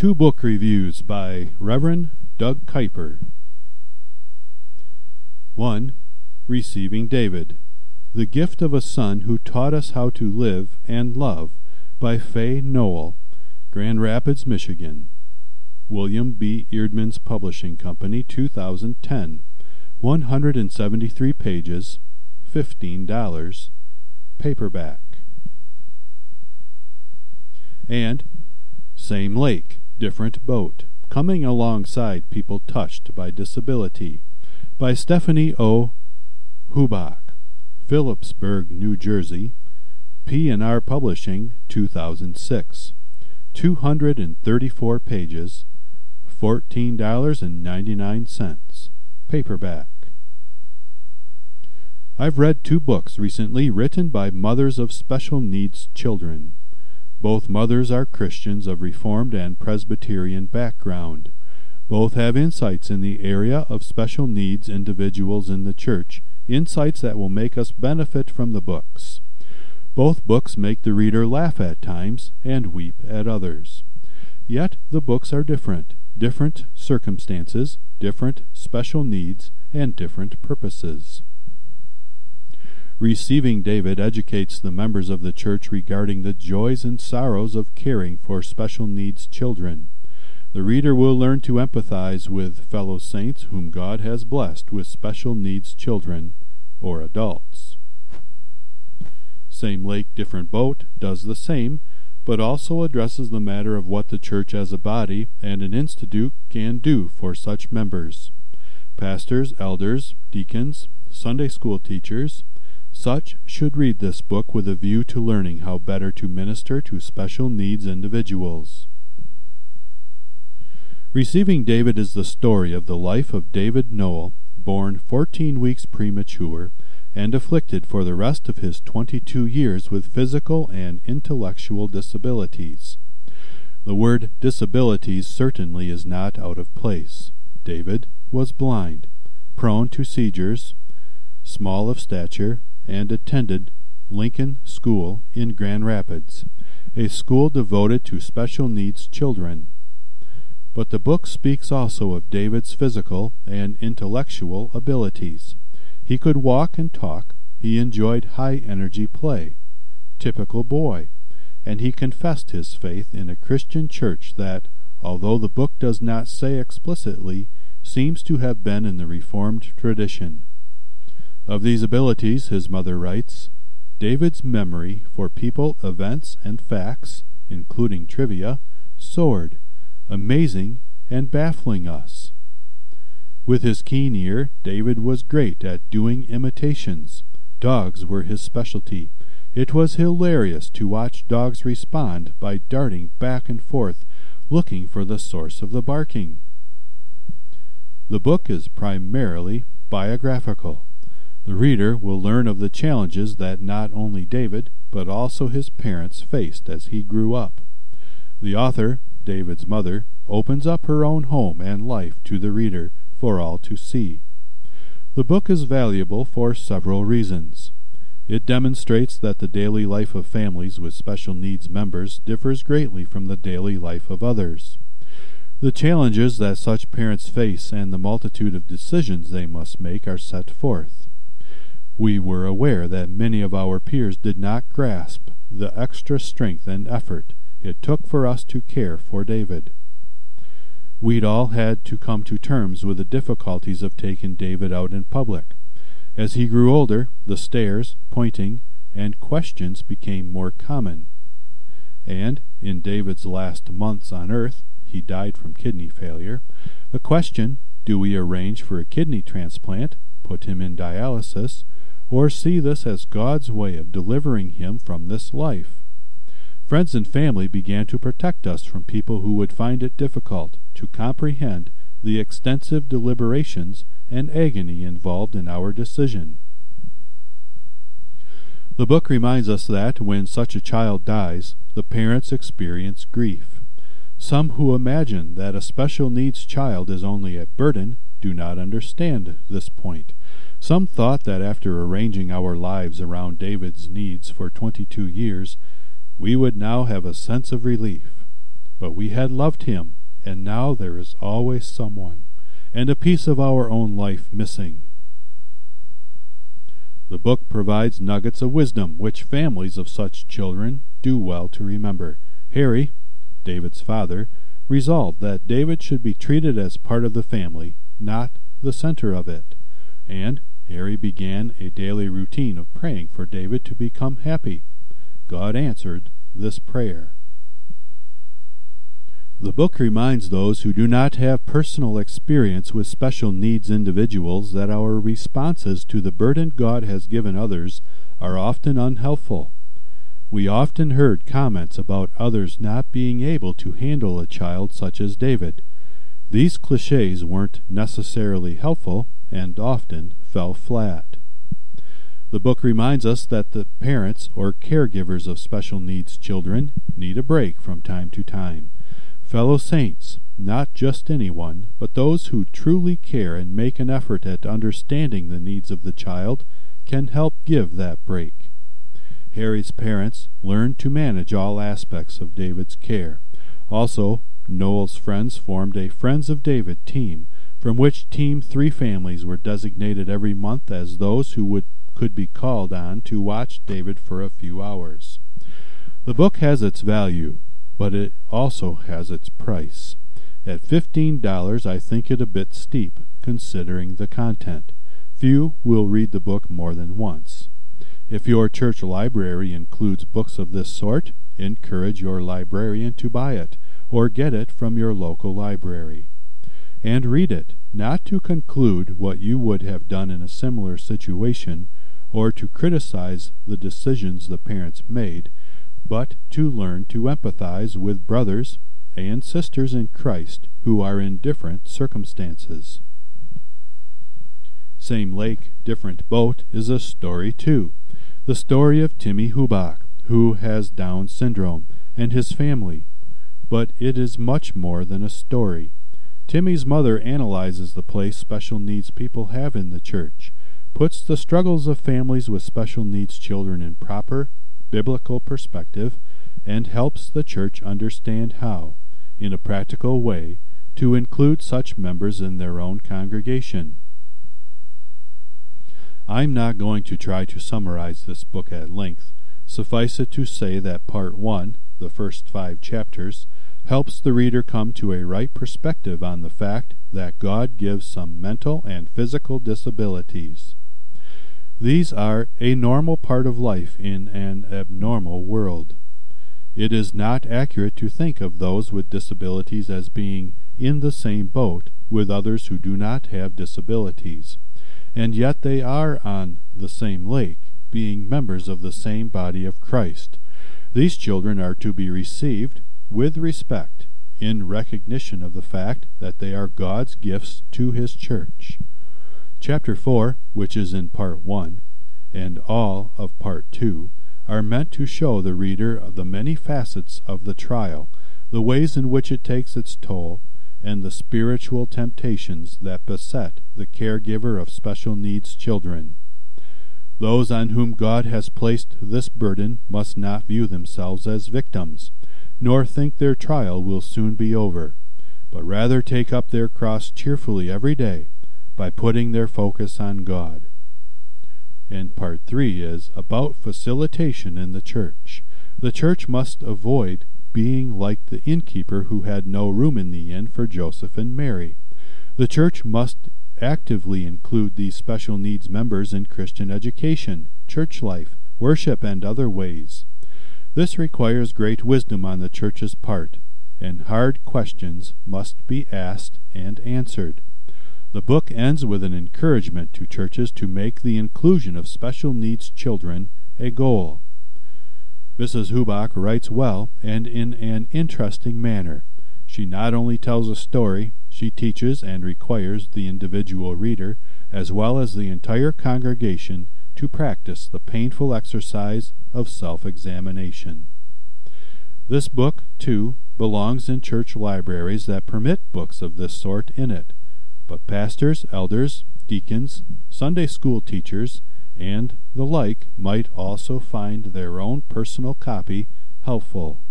Two book reviews by Reverend Doug Kuiper. 1. Receiving David, The Gift of a Son Who Taught Us How to Live and Love, by Faye Noel, Grand Rapids, Michigan. William B. Eerdmans Publishing Company, 2010. 173 pages, $15, paperback. And Same Lake, Different Boat, Coming Alongside People Touched by Disability, by Stephanie O. Hubach, Phillipsburg, New Jersey, P&R Publishing, 2006. 234 pages, $14.99, paperback. I've read two books recently written by mothers of special needs children. Both mothers are Christians of Reformed and Presbyterian background. Both have insights in the area of special needs individuals in the church, insights that will make us benefit from the books. Both books make the reader laugh at times and weep at others. Yet the books are different circumstances, different special needs, and different purposes. Receiving David educates the members of the church regarding the joys and sorrows of caring for special needs children. The reader will learn to empathize with fellow saints whom God has blessed with special needs children or adults. Same Lake, Different Boat does the same, but also addresses the matter of what the church as a body and an institute can do for such members. Pastors, elders, deacons, Sunday school teachers, such should read this book with a view to learning how better to minister to special needs individuals. Receiving David is the story of the life of David Noel, born 14 weeks premature, and afflicted for the rest of his 22 years with physical and intellectual disabilities. The word disabilities certainly is not out of place. David was blind, prone to seizures, small of stature, and attended Lincoln School in Grand Rapids, a school devoted to special needs children. But the book speaks also of David's physical and intellectual abilities. He could walk and talk, he enjoyed high-energy play, typical boy, and he confessed his faith in a Christian church that, although the book does not say explicitly, seems to have been in the Reformed tradition. Of these abilities, his mother writes, David's memory for people, events, and facts, including trivia, soared, amazing and baffling us. With his keen ear, David was great at doing imitations. Dogs were his specialty. It was hilarious to watch dogs respond by darting back and forth, looking for the source of the barking. The book is primarily biographical. The reader will learn of the challenges that not only David, but also his parents faced as he grew up. The author, David's mother, opens up her own home and life to the reader for all to see. The book is valuable for several reasons. It demonstrates that the daily life of families with special needs members differs greatly from the daily life of others. The challenges that such parents face and the multitude of decisions they must make are set forth. We were aware that many of our peers did not grasp the extra strength and effort it took for us to care for David. We'd all had to come to terms with the difficulties of taking David out in public. As he grew older, the stares, pointing, and questions became more common. And, in David's last months on earth, he died from kidney failure, the question, do we arrange for a kidney transplant, put him in dialysis, or see this as God's way of delivering him from this life? Friends and family began to protect us from people who would find it difficult to comprehend the extensive deliberations and agony involved in our decision. The book reminds us that, when such a child dies, the parents experience grief. Some who imagine that a special needs child is only a burden do not understand this point. Some thought that after arranging our lives around David's needs for 22 years, we would now have a sense of relief. but we had loved him, and now there is always someone, and a piece of our own life missing. The book provides nuggets of wisdom which families of such children do well to remember. Harry, David's father, resolved that David should be treated as part of the family, not the center of it, and Harry began a daily routine of praying for David to become happy. God answered this prayer. The book reminds those who do not have personal experience with special needs individuals that our responses to the burden God has given others are often unhelpful. We often heard comments about others not being able to handle a child such as David. These cliches weren't necessarily helpful and often fell flat. The book reminds us that the parents or caregivers of special needs children need a break from time to time. Fellow saints, not just anyone, but those who truly care and make an effort at understanding the needs of the child, can help give that break. Harry's parents learned to manage all aspects of David's care. Also, Noel's friends formed a Friends of David team, from which Team 3 families were designated every month as those who could be called on to watch David for a few hours. The book has its value, but it also has its price. At $15, I think it a bit steep, considering the content. Few will read the book more than once. If your church library includes books of this sort, encourage your librarian to buy it, or get it from your local library. And read it, not to conclude what you would have done in a similar situation, or to criticize the decisions the parents made, but to learn to empathize with brothers and sisters in Christ who are in different circumstances. Same lake, different boat is a story too. The story of Timmy Hubach, who has Down syndrome, and his family. But it is much more than a story. Timmy's mother analyzes the place special needs people have in the church, puts the struggles of families with special needs children in proper biblical perspective, and helps the church understand how, in a practical way, to include such members in their own congregation. I'm not going to try to summarize this book at length. Suffice it to say that Part 1, the first 5 chapters, helps the reader come to a right perspective on the fact that God gives some mental and physical disabilities. These are a normal part of life in an abnormal world. It is not accurate to think of those with disabilities as being in the same boat with others who do not have disabilities, and yet they are on the same lake, being members of the same body of Christ. These children are to be received with respect, in recognition of the fact that they are God's gifts to His church. Chapter 4, which is in Part 1, and all of Part 2, are meant to show the reader the many facets of the trial, the ways in which it takes its toll, and the spiritual temptations that beset the caregiver of special needs children. Those on whom God has placed this burden must not view themselves as victims, nor think their trial will soon be over, but rather take up their cross cheerfully every day by putting their focus on God. And Part 3 is about facilitation in the church. The church must avoid being like the innkeeper who had no room in the inn for Joseph and Mary. The church must actively include these special needs members in Christian education, church life, worship, and other ways. This requires great wisdom on the church's part, and hard questions must be asked and answered. The book ends with an encouragement to churches to make the inclusion of special needs children a goal. Mrs. Hubach writes well and in an interesting manner. She not only tells a story, she teaches and requires the individual reader, as well as the entire congregation, to practice the painful exercise of self-examination. This book, too, belongs in church libraries that permit books of this sort in it, but pastors, elders, deacons, Sunday school teachers, and the like might also find their own personal copy helpful.